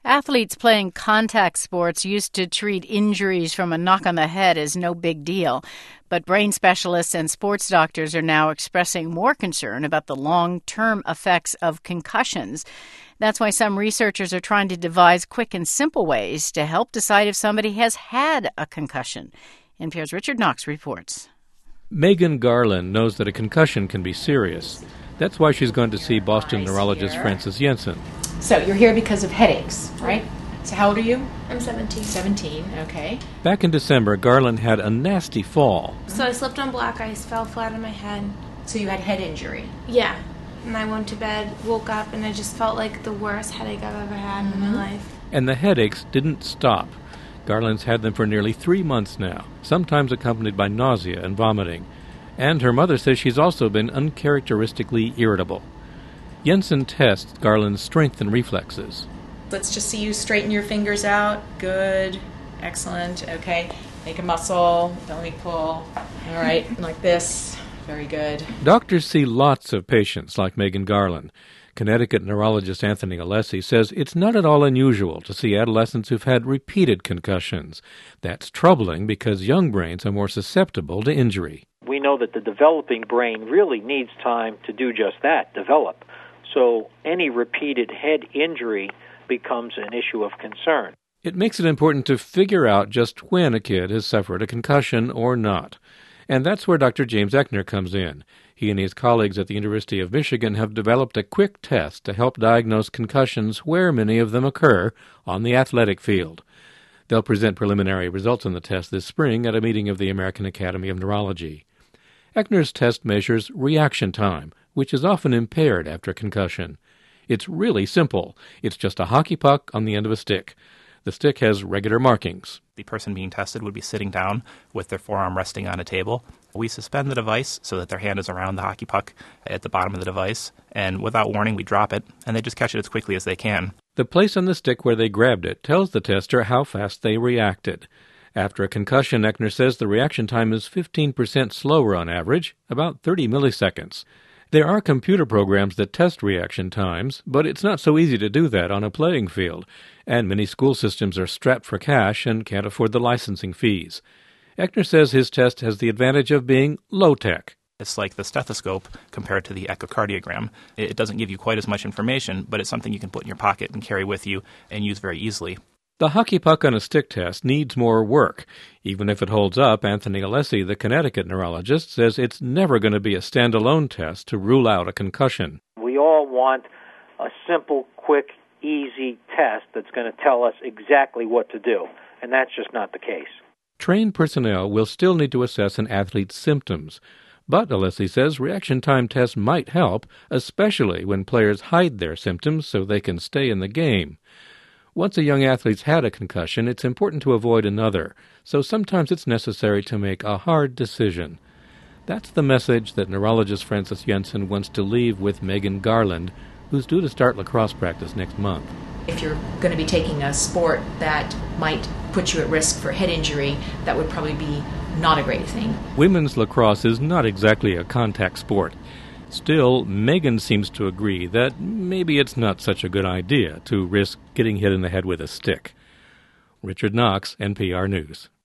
Athletes playing contact sports used to treat injuries from a knock on the head as no big deal. But brain specialists and sports doctors are now expressing more concern about the long-term effects of concussions. That's why some researchers are trying to devise quick and simple ways to help decide if somebody has had a concussion. NPR's Richard Knox reports. Megan Garland knows that a concussion can be serious. That's why she's going to see Boston neurologist Frances Jensen. So you're here because of headaches, right? So how old are you? I'm 17. 17, okay. Back in December, Garland had a nasty fall. So I slipped on black ice, fell flat on my head. So you had head injury? Yeah. And I went to bed, woke up, and I just felt like the worst headache I've ever had in my life. And the headaches didn't stop. Garland's had them for nearly 3 months now, sometimes accompanied by nausea and vomiting. And her mother says she's also been uncharacteristically irritable. Jensen tests Garland's strength and reflexes. Let's just see you straighten your fingers out. Good. Excellent. Okay. Make a muscle. Let me pull. All right. Like this. Very good. Doctors see lots of patients like Megan Garland. Connecticut neurologist Anthony Alessi says it's not at all unusual to see adolescents who've had repeated concussions. That's troubling because young brains are more susceptible to injury. We know that the developing brain really needs time to do just that, develop. So any repeated head injury becomes an issue of concern. It makes it important to figure out just when a kid has suffered a concussion or not. And that's where Dr. James Eckner comes in. He and his colleagues at the University of Michigan have developed a quick test to help diagnose concussions where many of them occur, on the athletic field. They'll present preliminary results on the test this spring at a meeting of the American Academy of Neurology. Eckner's test measures reaction time, which is often impaired after concussion. It's really simple. It's just a hockey puck on the end of a stick. The stick has regular markings. The person being tested would be sitting down with their forearm resting on a table. We suspend the device so that their hand is around the hockey puck at the bottom of the device, and without warning, we drop it, and they just catch it as quickly as they can. The place on the stick where they grabbed it tells the tester how fast they reacted. After a concussion, Eckner says the reaction time is 15% slower on average, about 30 milliseconds. There are computer programs that test reaction times, but it's not so easy to do that on a playing field, and many school systems are strapped for cash and can't afford the licensing fees. Eckner says his test has the advantage of being low-tech. It's like the stethoscope compared to the echocardiogram. It doesn't give you quite as much information, but it's something you can put in your pocket and carry with you and use very easily. The hockey puck on a stick test needs more work. Even if it holds up, Anthony Alessi, the Connecticut neurologist, says it's never going to be a standalone test to rule out a concussion. We all want a simple, quick, easy test that's going to tell us exactly what to do, and that's just not the case. Trained personnel will still need to assess an athlete's symptoms. But, Alessi says, reaction time tests might help, especially when players hide their symptoms so they can stay in the game. Once a young athlete's had a concussion, it's important to avoid another, so sometimes it's necessary to make a hard decision. That's the message that neurologist Frances Jensen wants to leave with Megan Garland, who's due to start lacrosse practice next month. If you're going to be taking a sport that might put you at risk for head injury, that would probably be not a great thing. Women's lacrosse is not exactly a contact sport. Still, Megan seems to agree that maybe it's not such a good idea to risk getting hit in the head with a stick. Richard Knox, NPR News.